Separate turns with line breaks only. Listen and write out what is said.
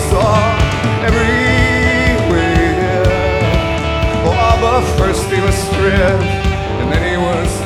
saw everywhere. Oh, but first he was stripped, and then he was